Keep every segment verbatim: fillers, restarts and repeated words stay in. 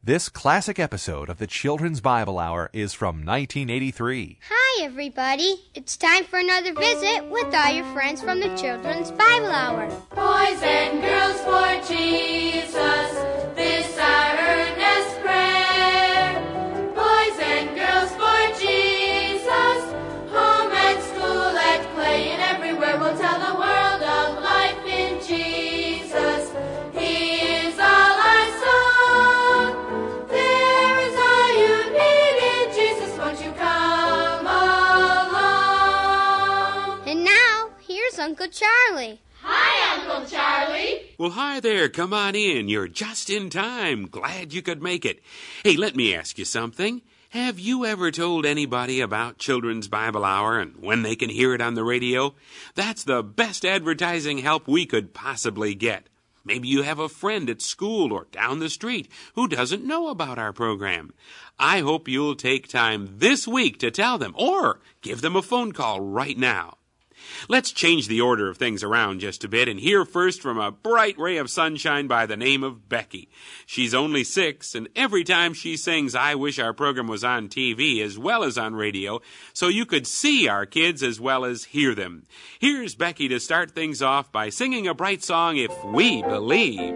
This classic episode of the Children's Bible Hour is from nineteen eighty-three. Hi, everybody. It's time for another visit with all your friends from the Children's Bible Hour. Boys and girls for Jesus, this our earnest prayer. Boys and girls for Jesus, home and school, at play and everywhere, we'll tell the world of life in Jesus. He is all our song. There is all you need in Jesus. Won't you come along? And now, here's Uncle Charlie. Hi, Uncle Charlie. Well, hi there. Come on in. You're just in time. Glad you could make it. Hey, let me ask you something. Have you ever told anybody about Children's Bible Hour and when they can hear it on the radio? That's the best advertising help we could possibly get. Maybe you have a friend at school or down the street who doesn't know about our program. I hope you'll take time this week to tell them or give them a phone call right now. Let's change the order of things around just a bit and hear first from a bright ray of sunshine by the name of Becky. She's only six, and every time she sings, I wish our program was on T V as well as on radio, so you could see our kids as well as hear them. Here's Becky to start things off by singing a bright song, If We Believe.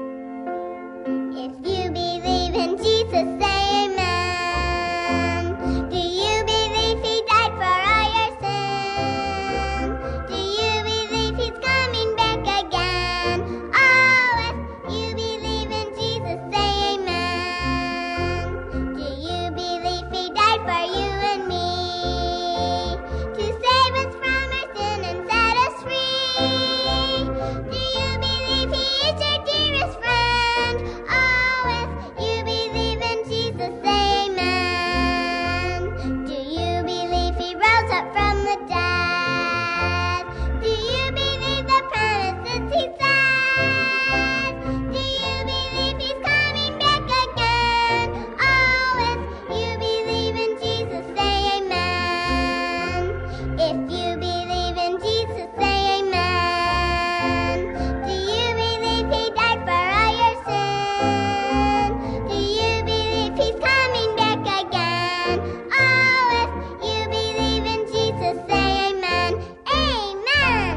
If you believe in Jesus, say amen. Do you believe he died for all your sins? Do you believe he's coming back again? Oh, if you believe in Jesus, say amen. Do you believe he died for you and me? To save us from our sin and set us free? Do you believe he is your dearest friend? Oh, if you believe in Jesus, say amen. Do you believe he rose up from the dead? Do you believe the promises he said? Do you believe he's coming back again? Oh, if you believe in Jesus, say amen. If you believe in Jesus, say amen. Do you believe he died for all your sins? Do you believe he's coming back again? Oh, if you believe in Jesus, say amen. Amen.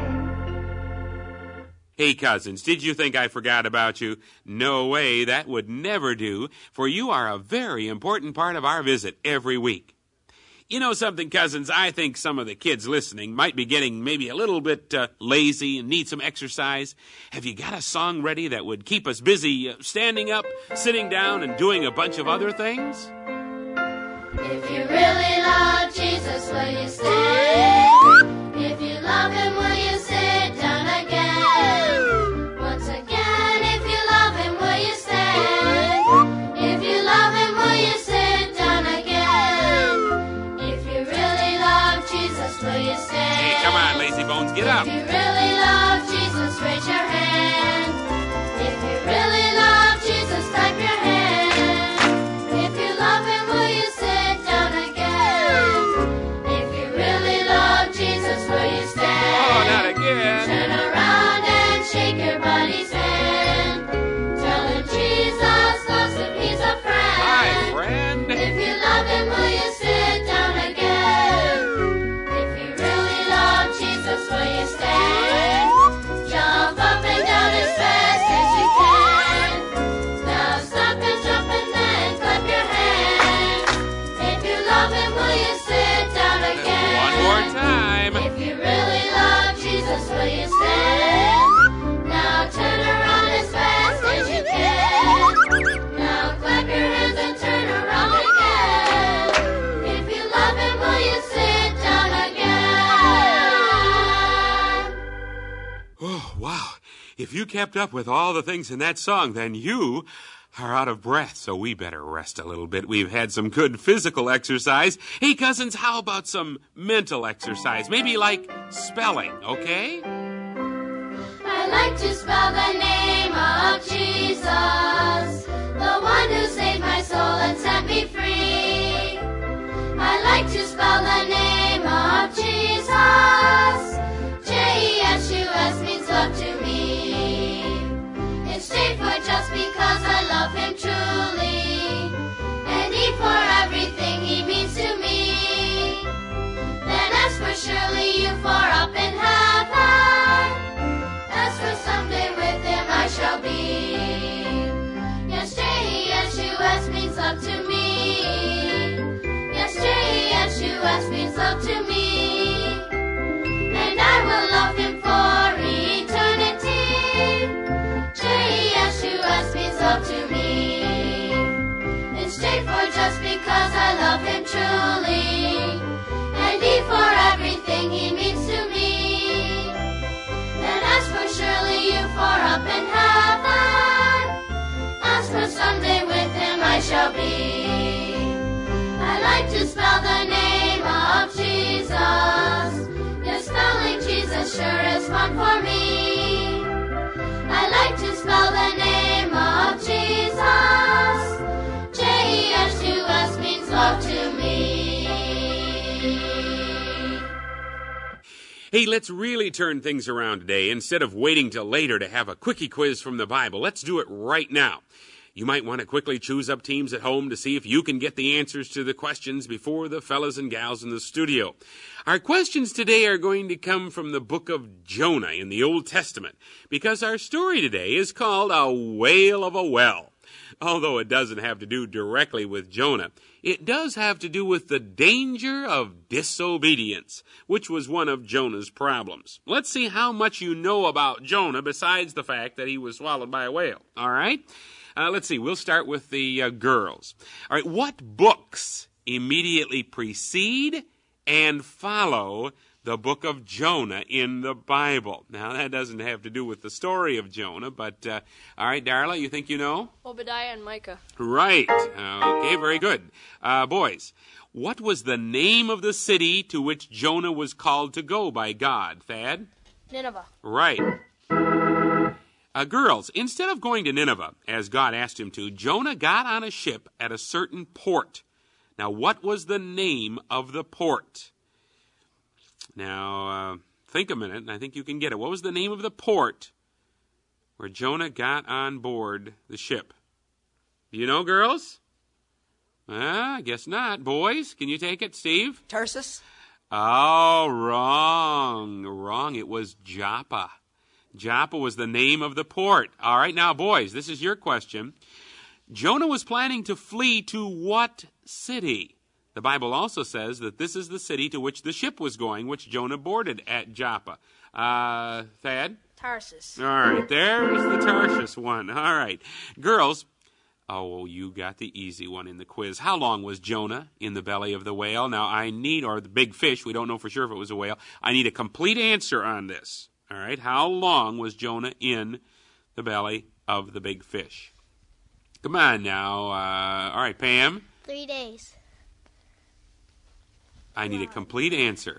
Hey, cousins, did you think I forgot about you? No way, that would never do, for you are a very important part of our visit every week. You know something, cousins, I think some of the kids listening might be getting maybe a little bit uh, lazy and need some exercise. Have you got a song ready that would keep us busy uh, standing up, sitting down, and doing a bunch of other things? If you really love Jesus, will you stay? If you love him, will you sit down again? Once again, if you love him, will you stay? If you love him, will you sit down again? If you really love Jesus, will you stay? Hey, come on, lazy bones, get up. If you really love Jesus, raise your hand. If you really love Jesus, clap your hands. If you love him, will you sit down again? If you really love Jesus, will you stand? Oh, not again. Turn around and shake your buddy's hand. Tell him Jesus loves him, he's a friend. Hi, friend. If you love him, will you sit down again? If you really love Jesus, will you stand? Jump up and down as fast as you can. Now stop and jump and then clap your hands. If you love him, will you sit down again? One more time. If you really love Jesus, will you stand? Now turn around as fast as you can. Now clap your hands and turn around again. If you love him, will you sit down again? Oh, wow. If you kept up with all the things in that song, then you are out of breath, so we better rest a little bit. We've had some good physical exercise. Hey, cousins, how about some mental exercise? Maybe like spelling, okay? I like to spell the name of Jesus, the one who saved my soul and set me free. I like to spell the name of Jesus. J E S U S means love to me. It's J for just because I love him truly. surely you far up in heaven. As for someday with him I shall be. Yes, J E S U S means love to me. Yes, J E S U S means love to me. And I will love him for eternity. J E S U S means love to me. It's J for just because I love him truly. And E for everything he means to me. And S for surely you far up in heaven. As for someday with him I shall be. I like to spell the name of Jesus. Yes, spelling Jesus sure is fun for me. I like to spell the name of Jesus. J E S U S means love to me. Hey, let's really turn things around today. Instead of waiting till later to have a quickie quiz from the Bible, let's do it right now. You might want to quickly choose up teams at home to see if you can get the answers to the questions before the fellas and gals in the studio. Our questions today are going to come from the book of Jonah in the Old Testament, because our story today is called A Whale of a Well. Although it doesn't have to do directly with Jonah, it does have to do with the danger of disobedience, which was one of Jonah's problems. Let's see how much you know about Jonah besides the fact that he was swallowed by a whale. All right? Uh, let's see. We'll start with the uh, girls. All right. What books immediately precede and follow the book of Jonah in the Bible? Now, that doesn't have to do with the story of Jonah, but, uh, all right, Darla, you think you know? Obadiah and Micah. Right. Okay, very good. Uh, boys, what was the name of the city to which Jonah was called to go by God, Thad? Nineveh. Right. Uh, girls, instead of going to Nineveh, as God asked him to, Jonah got on a ship at a certain port. Now, what was the name of the port? Now, uh, think a minute, and I think you can get it. What was the name of the port where Jonah got on board the ship? Do you know, girls? Uh, I guess not. Boys, can you take it? Steve? Tarsus. Oh, wrong. Wrong. It was Joppa. Joppa was the name of the port. All right, now, boys, this is your question. Jonah was planning to flee to what city? The Bible also says that this is the city to which the ship was going, which Jonah boarded at Joppa. Uh, Thad? Tarsus. All right, there's the Tarshish one. All right. Girls, oh, you got the easy one in the quiz. How long was Jonah in the belly of the whale? Now, I need, or the big fish, we don't know for sure if it was a whale. I need a complete answer on this. All right, how long was Jonah in the belly of the big fish? Come on now. Uh, all right, Pam? Three days. I need a complete answer.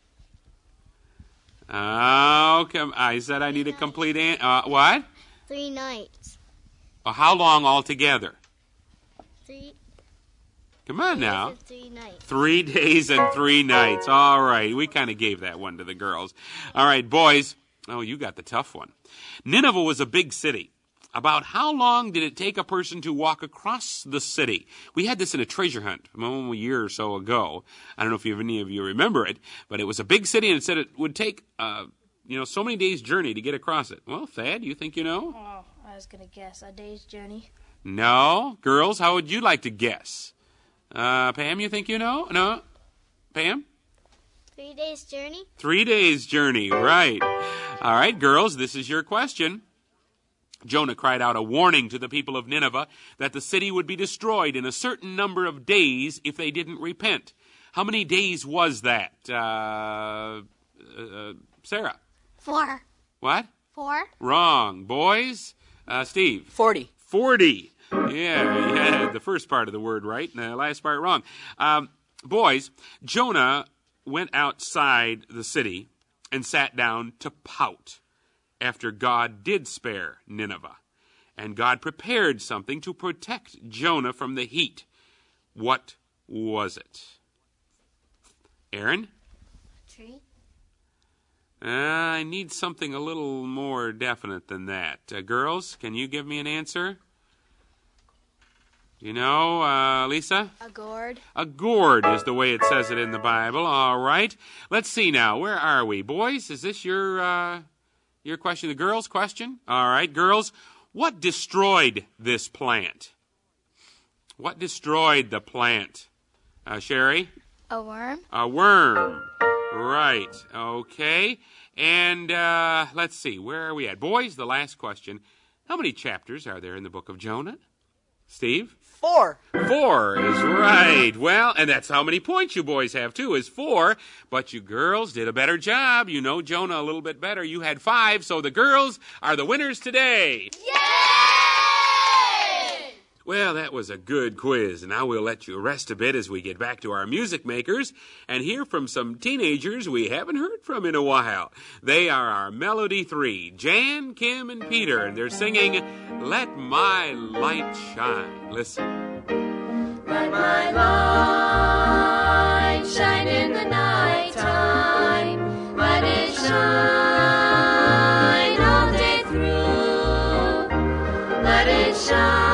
Oh, come, I said I need a complete answer. Uh, what? Three nights. Uh, how long altogether? Three. Come on days now. and Three nights. Three days and three nights. All right. We kind of gave that one to the girls. All right, boys. Oh, you got the tough one. Nineveh was a big city. About how long did it take a person to walk across the city? We had this in a treasure hunt a year or so ago. I don't know if you, any of you remember it, but it was a big city, and it said it would take, uh, you know, so many days' journey to get across it. Well, Thad, you think you know? Oh, I was going to guess a day's journey. No. Girls, how would you like to guess? Uh, Pam, you think you know? No? Pam? Three days journey. Three days journey, right. All right, girls, this is your question. Jonah cried out a warning to the people of Nineveh that the city would be destroyed in a certain number of days if they didn't repent. How many days was that? Uh, uh, Sarah? Four. What? Four. Wrong. Boys? Uh, Steve? Forty. Forty. Yeah, you had the first part of the word right and the last part wrong. Um, boys, Jonah went outside the city and sat down to pout after God did spare Nineveh. And God prepared something to protect Jonah from the heat. What was it? Aaron? Tree. Uh, I need something a little more definite than that. Uh, girls, can you give me an answer? You know, uh, Lisa? A gourd. A gourd is the way it says it in the Bible. All right. Let's see now. Where are we? Boys, is this your, uh, your question? The girls' question? All right, girls. What destroyed this plant? What destroyed the plant? Uh, Sherry? A worm. A worm. Right. Okay. And uh, let's see. Where are we at? Boys, the last question. How many chapters are there in the book of Jonah? Steve? Four. Four is right. Well, and that's how many points you boys have, too, is four. But you girls did a better job. You know Jonah a little bit better. You had five, so the girls are the winners today. Yay! Well, that was a good quiz. Now we'll let you rest a bit as we get back to our music makers and hear from some teenagers we haven't heard from in a while. They are our Melody Three, Jan, Kim, and Peter, and they're singing Let My Light Shine. Listen. Let my light shine in the nighttime. Let it shine all day through. Let it shine.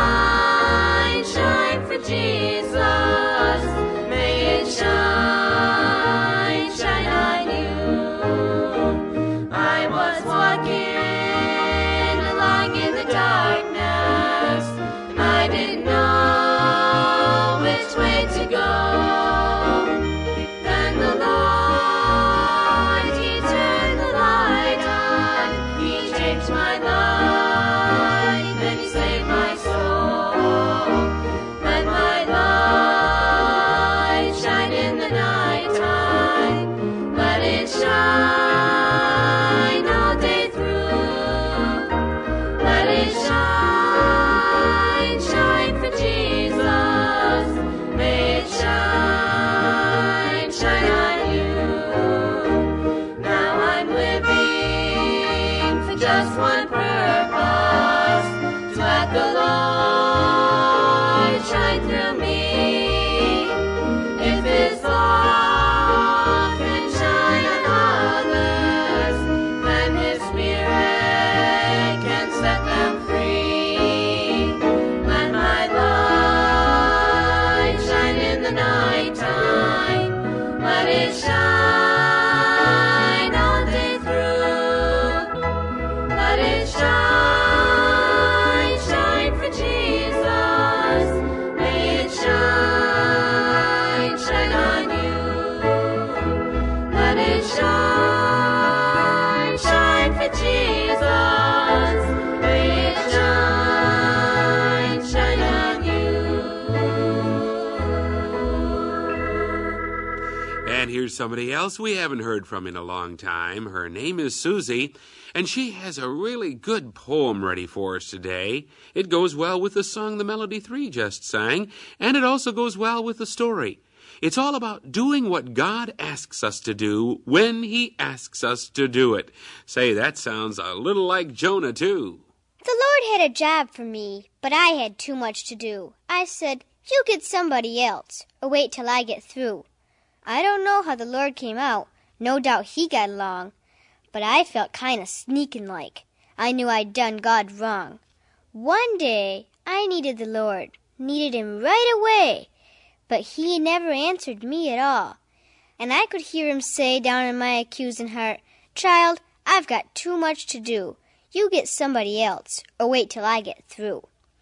Somebody else we haven't heard from in a long time. Her name is Susie, and she has a really good poem ready for us today. It goes well with the song the Melody Three just sang, and it also goes well with the story. It's all about doing what God asks us to do when He asks us to do it. Say, that sounds a little like Jonah, too. The Lord had a job for me, but I had too much to do. I said, you get somebody else, or wait till I get through. I don't know how the Lord came out. No doubt He got along. But I felt kind of sneaking like. I knew I'd done God wrong. One day, I needed the Lord. Needed Him right away. But He never answered me at all. And I could hear Him say down in my accusing heart, Child, I've got too much to do. You get somebody else, or wait till I get through.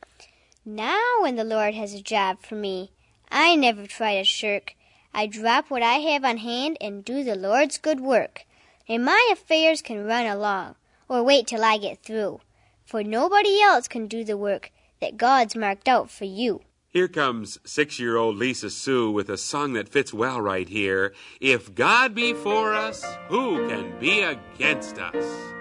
Now when the Lord has a job for me, I never try to shirk. I drop what I have on hand and do the Lord's good work. And my affairs can run along, or wait till I get through. For nobody else can do the work that God's marked out for you. Here comes six-year-old Lisa Sue with a song that fits well right here. If God be for us, who can be against us?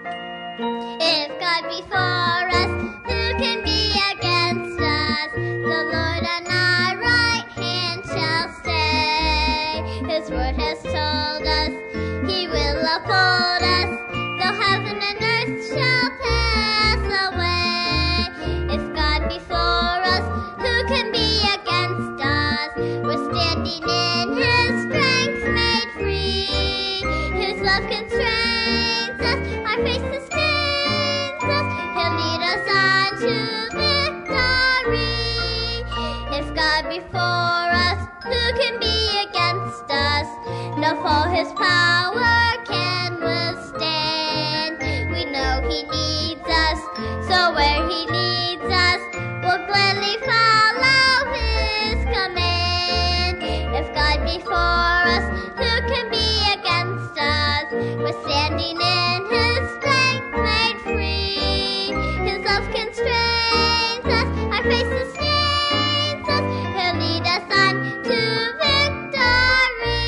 If God be for us, who can be against us? The Lord on our right hand shall stay. His word has told us He will uphold us, though heaven and earth shall pass away. If God be for us, who can be against us? We're standing in His strength made free. His love constrains us, our faith sustains us. He'll lead us on to victory. God before us, who can be against us? No foe his power can withstand. We know he needs us, so where he leads us, we'll gladly follow his command. If God before us, who can be against us? We're standing in his strength made free. His love constrains us, our faith sustains us. He'll lead us on to victory.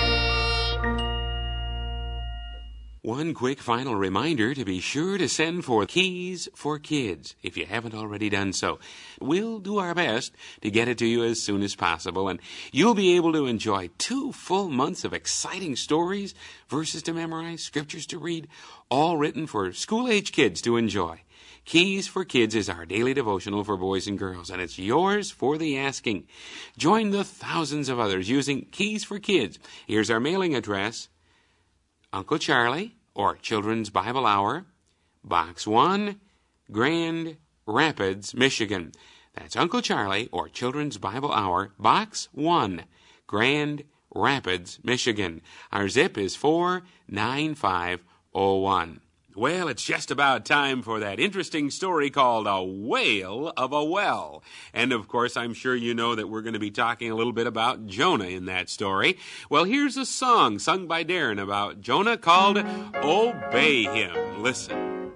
One quick final reminder to be sure to send for Keys for Kids if you haven't already done so. We'll do our best to get it to you as soon as possible, and you'll be able to enjoy two full months of exciting stories, verses to memorize, scriptures to read, all written for school-age kids to enjoy. Keys for Kids is our daily devotional for boys and girls, and it's yours for the asking. Join the thousands of others using Keys for Kids. Here's our mailing address: Uncle Charlie, or Children's Bible Hour, Box one, Grand Rapids, Michigan. That's Uncle Charlie, or Children's Bible Hour, Box one, Grand Rapids, Michigan. Our zip is four nine five oh one. Well, it's just about time for that interesting story called A Whale of a Well. And, of course, I'm sure you know that we're going to be talking a little bit about Jonah in that story. Well, here's a song sung by Darren about Jonah called Obey Him. Listen.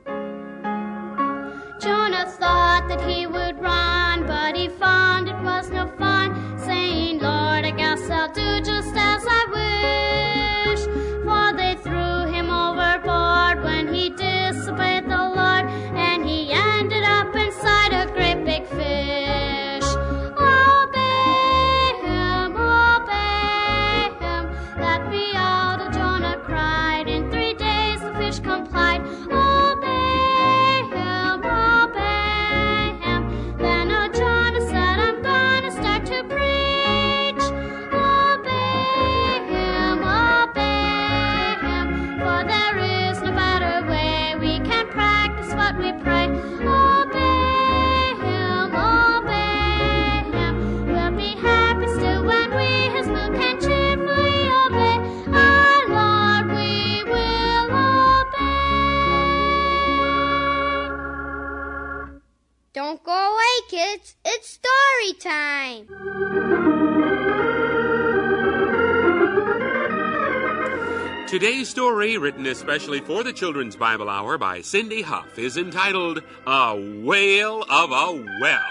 Jonah thought that he would run, but he found it was no fun, saying, Lord, I guess I'll do just as I wish. For they threw him overboard when he disobeyed the Lord, and he ended up inside a great big fish. Obey him, obey him, that be all that Jonah cried. In three days the fish complied. Obey him, obey him. Then oh Jonah said, I'm gonna start to preach. Obey him, obey him, for there is no better way. We can practice what we pray. Obey him, obey him. We'll be happy still when we his will can cheerfully obey. Our Lord we will obey. Don't go away, kids. It's story time. Today's story, written especially for the Children's Bible Hour by Cindy Huff, is entitled A Whale of a Well.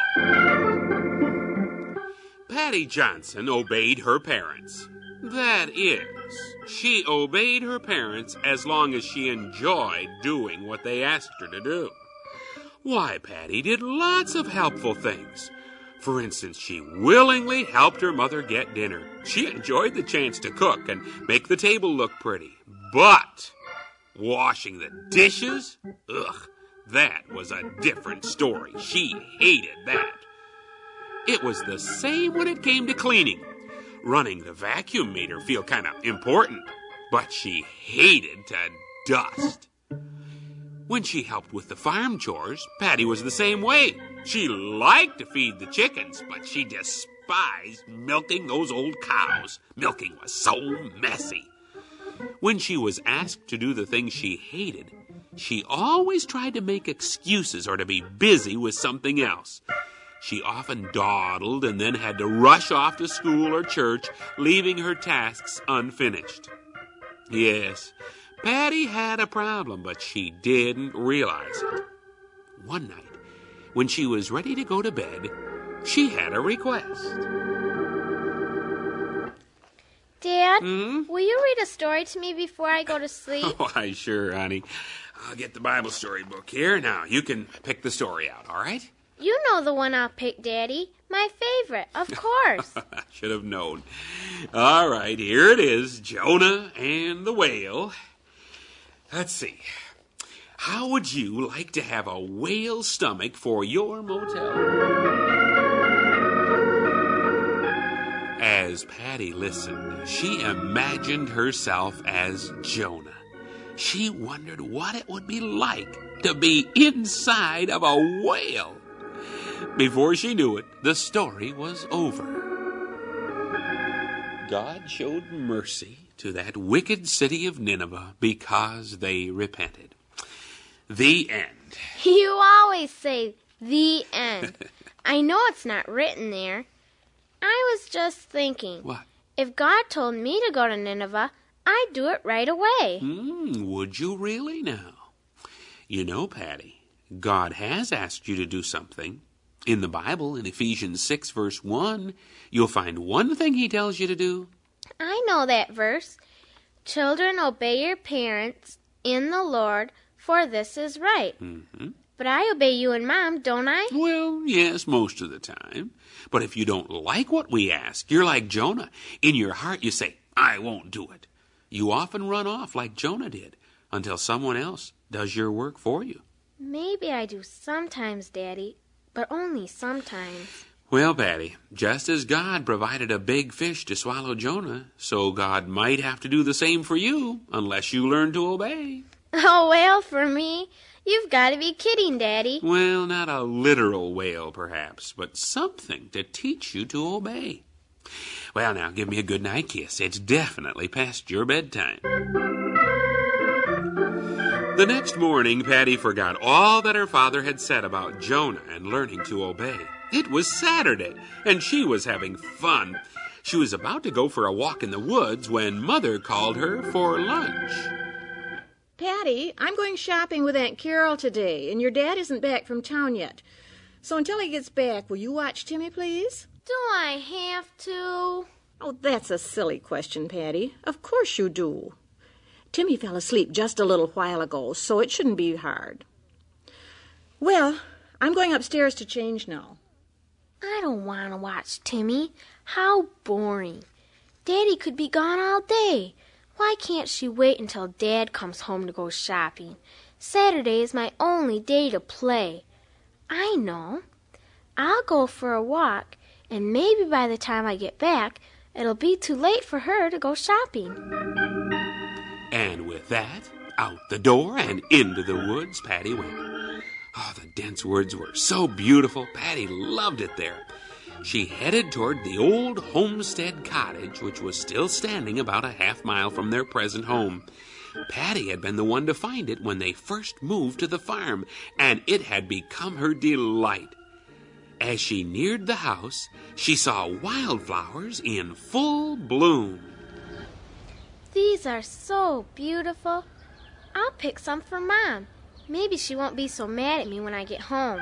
Patty Johnson obeyed her parents. That is, she obeyed her parents as long as she enjoyed doing what they asked her to do. Why, Patty did lots of helpful things. For instance, she willingly helped her mother get dinner. She enjoyed the chance to cook and make the table look pretty. But washing the dishes? Ugh, that was a different story. She hated that. It was the same when it came to cleaning. Running the vacuum made her feel kind of important, but she hated to dust. When she helped with the farm chores, Patty was the same way. She liked to feed the chickens, but she despised milking those old cows. Milking was so messy. When she was asked to do the things she hated, she always tried to make excuses or to be busy with something else. She often dawdled and then had to rush off to school or church, leaving her tasks unfinished. Yes, Patty had a problem, but she didn't realize it. One night, when she was ready to go to bed, she had a request. Dad, Hmm? will you read a story to me before I go to sleep? Why, sure, honey. I'll get the Bible story book here. Now, you can pick the story out, all right? You know the one I'll pick, Daddy. My favorite, of course. I should have known. All right, here it is, Jonah and the Whale. Let's see. How would you like to have a whale stomach for your motel? As Patty listened, she imagined herself as Jonah. She wondered what it would be like to be inside of a whale. Before she knew it, the story was over. God showed mercy to that wicked city of Nineveh because they repented. The end. You always say the end. I know it's not written there. I was just thinking. What? If God told me to go to Nineveh, I'd do it right away. Mm, would you really now? You know, Patty, God has asked you to do something. In the Bible, in Ephesians six, verse one, you'll find one thing he tells you to do. I know that verse. Children, obey your parents in the Lord, for this is right. Mm-hmm. But I obey you and Mom, don't I? Well, yes, most of the time. But if you don't like what we ask, you're like Jonah. In your heart, you say, I won't do it. You often run off like Jonah did until someone else does your work for you. Maybe I do sometimes, Daddy, but only sometimes. Well, Patty, just as God provided a big fish to swallow Jonah, so God might have to do the same for you unless you learn to obey. Oh, well, for me, you've got to be kidding, Daddy. Well, not a literal whale, perhaps, but something to teach you to obey. Well, now, give me a good night kiss. It's definitely past your bedtime. The next morning, Patty forgot all that her father had said about Jonah and learning to obey. It was Saturday, and she was having fun. She was about to go for a walk in the woods when Mother called her for lunch. Patty, I'm going shopping with Aunt Carol today, and your dad isn't back from town yet. So until he gets back, will you watch Timmy, please? Do I have to? Oh, that's a silly question, Patty. Of course you do. Timmy fell asleep just a little while ago, so it shouldn't be hard. Well, I'm going upstairs to change now. I don't want to watch Timmy. How boring. Daddy could be gone all day. Why can't she wait until Dad comes home to go shopping? Saturday is my only day to play. I know. I'll go for a walk, and maybe by the time I get back, it'll be too late for her to go shopping. And with that, out the door and into the woods Patty went. Oh, the dense woods were so beautiful. Patty loved it there. She headed toward the old homestead cottage, which was still standing about a half mile from their present home. Patty had been the one to find it when they first moved to the farm, and it had become her delight. As she neared the house, she saw wildflowers in full bloom. These are so beautiful. I'll pick some for Mom. Maybe she won't be so mad at me when I get home.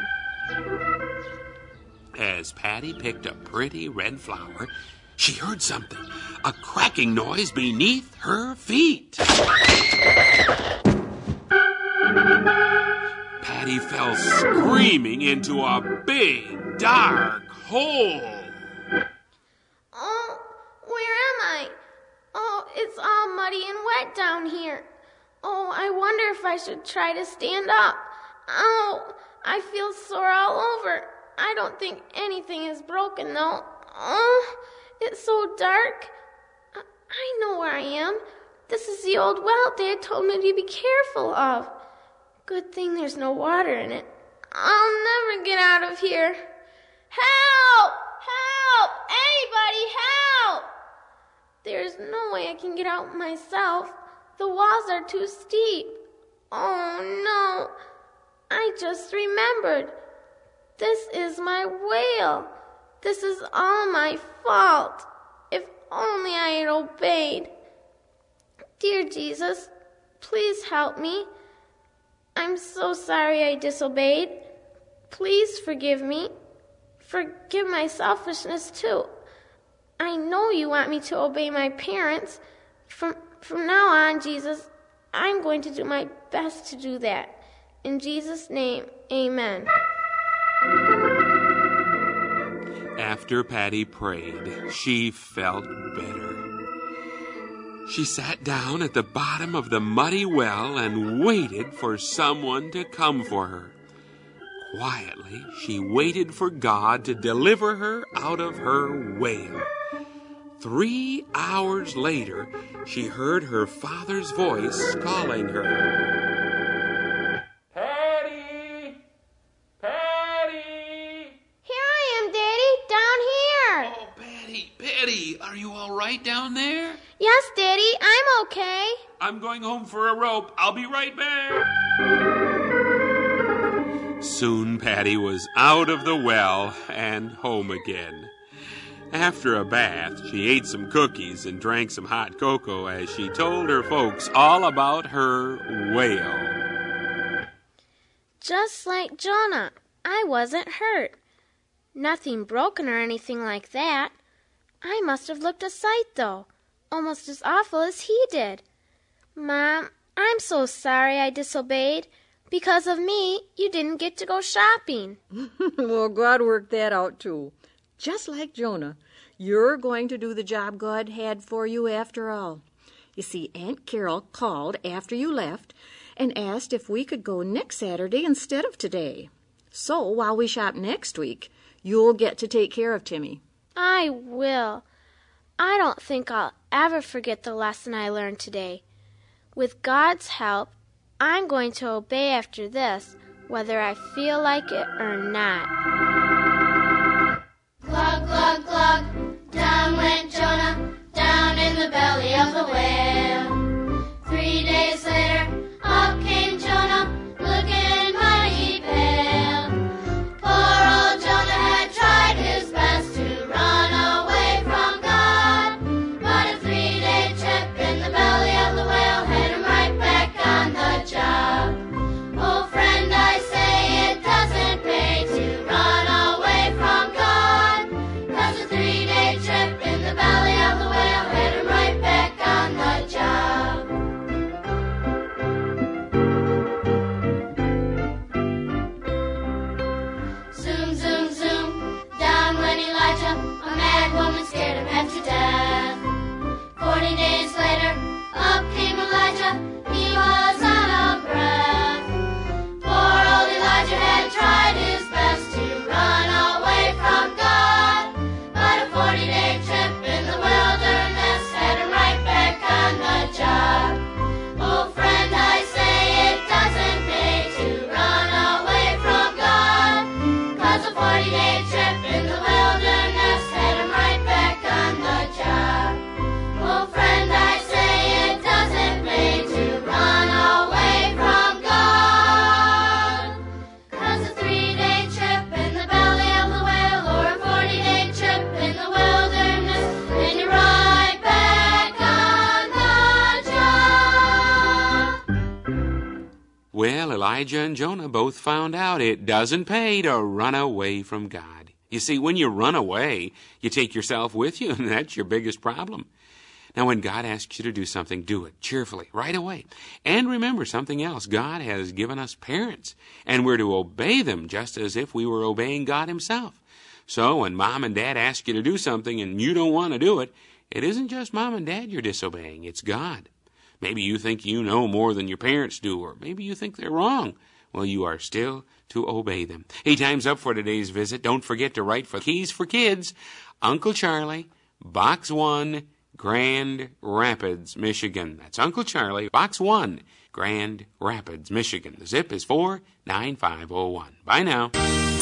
As Patty picked a pretty red flower, she heard something, a cracking noise beneath her feet. Patty fell screaming into a big, dark hole. Oh, where am I? Oh, it's all muddy and wet down here. Oh, I wonder if I should try to stand up. Oh, I feel sore all over. I don't think anything is broken, though. Oh, it's so dark. I, I know where I am. This is the old well Dad told me to be careful of. Good thing there's no water in it. I'll never get out of here. Help! Help! Anybody help! There's no way I can get out myself. The walls are too steep. Oh, no. I just remembered. This is my whale. This is all my fault. If only I had obeyed. Dear Jesus, please help me. I'm so sorry I disobeyed. Please forgive me. Forgive my selfishness, too. I know you want me to obey my parents. From, from now on, Jesus, I'm going to do my best to do that. In Jesus' name, amen. After Patty prayed, she felt better. She sat down at the bottom of the muddy well and waited for someone to come for her. Quietly, she waited for God to deliver her out of her whale. Three hours later, she heard her father's voice calling her. Patty! Patty! Betty, are you all right down there? Yes, Daddy, I'm okay. I'm going home for a rope. I'll be right back. Soon Patty was out of the well and home again. After a bath, she ate some cookies and drank some hot cocoa as she told her folks all about her whale. Just like Jonah, I wasn't hurt. Nothing broken or anything like that. I must have looked a sight, though, almost as awful as he did. Mom, I'm so sorry I disobeyed. Because of me, you didn't get to go shopping. Well, God worked that out, too. Just like Jonah, you're going to do the job God had for you after all. You see, Aunt Carol called after you left and asked if we could go next Saturday instead of today. So while we shop next week, you'll get to take care of Timmy. I will. I don't think I'll ever forget the lesson I learned today. With God's help, I'm going to obey after this, whether I feel like it or not. Glug, glug, glug, down went Jonah, down in the belly of the whale. Three days later, up came Jonah, looking mighty pale. Poor old Jonah had tried his best to run away from God, but a three-day trip in the belly of the whale had him right back on the job. Oh, friend, I say it doesn't pay to run away from God, 'cause a three-day trip in the belly of the whale had him right back on the job. Zoom, zoom, zoom, down went Elijah, a mad woman scared him half to death. Forty days later, up came Elijah, he was out of breath. Poor old Elijah had tried his best to run away from God, but a forty-day trip in the wilderness had him right back on the job. Oh, friend, I say it doesn't pay to run away from God, 'cause a forty-day trip in the wilderness had him right back on the job. Oh, friend, I say it doesn't pay to run away from God, 'cause a three-day trip in the belly of the whale or a forty-day trip in the wilderness, and you're right back on the job. Well, Elijah and Jonah both found out it doesn't pay to run away from God. You see, when you run away, you take yourself with you, and that's your biggest problem. Now, when God asks you to do something, do it cheerfully, right away. And remember something else. God has given us parents, and we're to obey them just as if we were obeying God himself. So when Mom and Dad ask you to do something and you don't want to do it, it isn't just Mom and Dad you're disobeying. It's God. Maybe you think you know more than your parents do, or maybe you think they're wrong. Well, you are still to obey them. Hey, time's up for today's visit. Don't forget to write for Keys for Kids, Uncle Charlie, Box one, Grand Rapids, Michigan. That's Uncle Charlie, Box one, Grand Rapids, Michigan. The zip is four nine five oh one. Bye now.